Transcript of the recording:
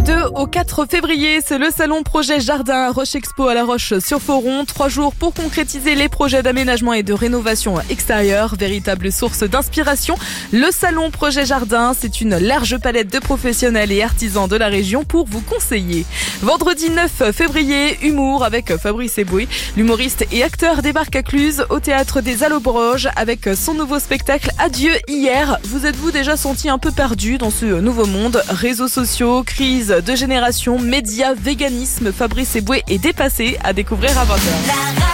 2 au 4 février, c'est le salon Projet Jardin à Roche Expo à La Roche-sur-Foron. 3 jours pour concrétiser les projets d'aménagement et de rénovation extérieure, véritable source d'inspiration. Le salon Projet Jardin, c'est une large palette de professionnels et artisans de la région pour vous conseiller. Vendredi 9 février, humour avec Fabrice Eboué. L'humoriste et acteur débarque à Cluse au théâtre des Allobroges avec son nouveau spectacle Adieu hier. Vous êtes-vous déjà senti un peu perdu dans ce nouveau monde? Réseaux sociaux, crise de génération, médias, véganisme, Fabrice Eboué est dépassé, à découvrir à 20h.